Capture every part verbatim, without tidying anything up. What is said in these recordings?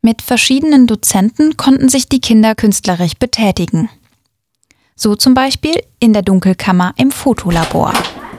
Mit verschiedenen Dozenten konnten sich die Kinder künstlerisch betätigen. So zum Beispiel in der Dunkelkammer im Fotolabor.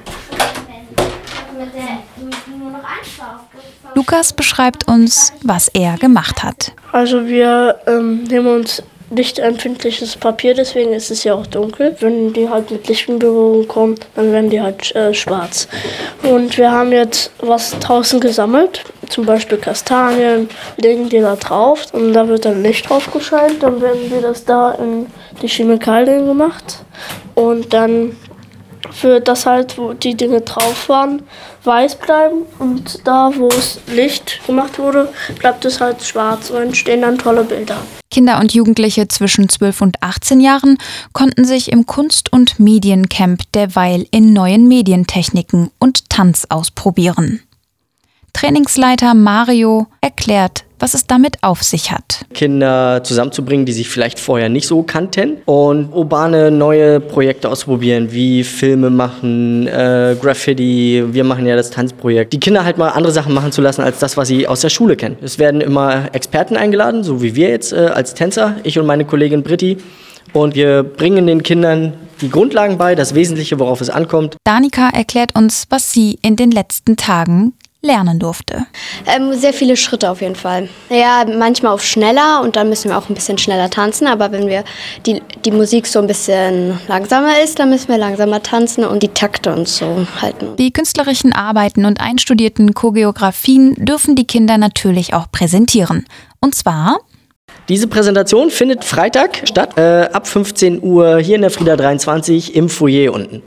Lukas beschreibt uns, was er gemacht hat. Also wir ähm, nehmen uns lichtempfindliches Papier, deswegen ist es ja auch dunkel. Wenn die halt mit Licht in Berührung kommen, dann werden die halt äh, schwarz. Und wir haben jetzt was draußen gesammelt, zum Beispiel Kastanien, legen die da drauf und da wird dann Licht drauf gescheint. Dann werden wir das da in die Chemikalien gemacht und dann für das halt, wo die Dinge drauf waren, weiß bleiben und da, wo es Licht gemacht wurde, bleibt es halt schwarz und entstehen dann tolle Bilder. Kinder und Jugendliche zwischen zwölf und achtzehn Jahren konnten sich im Kunst- und Mediencamp derweil in neuen Medientechniken und Tanz ausprobieren. Trainingsleiter Mario erklärt, was es damit auf sich hat. Kinder zusammenzubringen, die sich vielleicht vorher nicht so kannten und urbane neue Projekte ausprobieren, wie Filme machen, äh, Graffiti, wir machen ja das Tanzprojekt. Die Kinder halt mal andere Sachen machen zu lassen, als das, was sie aus der Schule kennen. Es werden immer Experten eingeladen, so wie wir jetzt äh, als Tänzer, ich und meine Kollegin Britti. Und wir bringen den Kindern die Grundlagen bei, das Wesentliche, worauf es ankommt. Danica erklärt uns, was sie in den letzten Tagen lernen durfte. Ähm, sehr viele Schritte auf jeden Fall. Ja, manchmal auf schneller und dann müssen wir auch ein bisschen schneller tanzen. Aber wenn wir die, die Musik so ein bisschen langsamer ist, dann müssen wir langsamer tanzen und die Takte und so halten. Die künstlerischen Arbeiten und einstudierten Choreografien dürfen die Kinder natürlich auch präsentieren. Und zwar... Diese Präsentation findet Freitag statt, äh, ab fünfzehn Uhr hier in der Frieda dreiundzwanzig im Foyer unten.